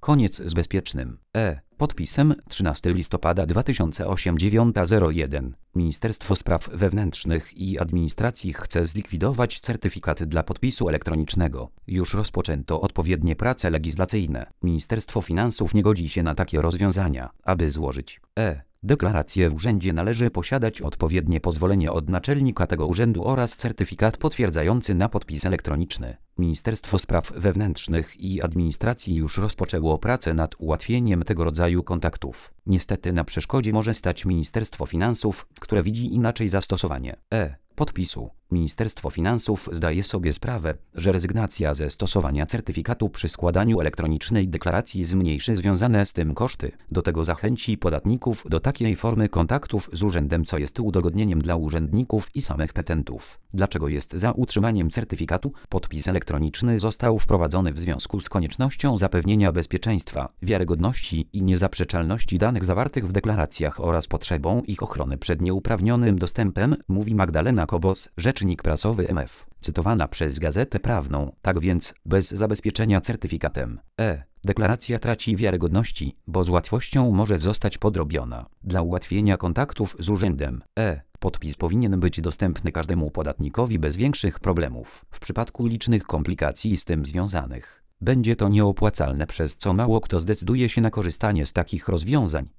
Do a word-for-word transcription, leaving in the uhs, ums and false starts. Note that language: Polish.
Koniec z bezpiecznym E. Podpisem trzynastego listopada dwa tysiące osiem dziewiąta zero jeden. Ministerstwo Spraw Wewnętrznych i Administracji chce zlikwidować certyfikat dla podpisu elektronicznego. Już rozpoczęto odpowiednie prace legislacyjne. Ministerstwo Finansów nie godzi się na takie rozwiązania. Aby złożyć E. deklarację w urzędzie należy posiadać odpowiednie pozwolenie od naczelnika tego urzędu oraz certyfikat potwierdzający na podpis elektroniczny. Ministerstwo Spraw Wewnętrznych i Administracji już rozpoczęło pracę nad ułatwieniem tego rodzaju kontaktów. Niestety na przeszkodzie może stać Ministerstwo Finansów, które widzi inaczej zastosowanie E. podpisu. Ministerstwo Finansów zdaje sobie sprawę, że rezygnacja ze stosowania certyfikatu przy składaniu elektronicznej deklaracji zmniejszy związane z tym koszty. Do tego zachęci podatników do takiej formy kontaktów z urzędem, co jest udogodnieniem dla urzędników i samych petentów. Dlaczego jest za utrzymaniem certyfikatu? Podpis elektroniczny został wprowadzony w związku z koniecznością zapewnienia bezpieczeństwa, wiarygodności i niezaprzeczalności danych zawartych w deklaracjach oraz potrzebą ich ochrony przed nieuprawnionym dostępem, mówi Magdalena Kobos, rzecznik prasowy M F, cytowana przez Gazetę Prawną. Tak więc, bez zabezpieczenia certyfikatem E. deklaracja traci wiarygodności, bo z łatwością może zostać podrobiona. Dla ułatwienia kontaktów z urzędem E. podpis powinien być dostępny każdemu podatnikowi bez większych problemów. W przypadku licznych komplikacji z tym związanych będzie to nieopłacalne, przez co mało kto zdecyduje się na korzystanie z takich rozwiązań.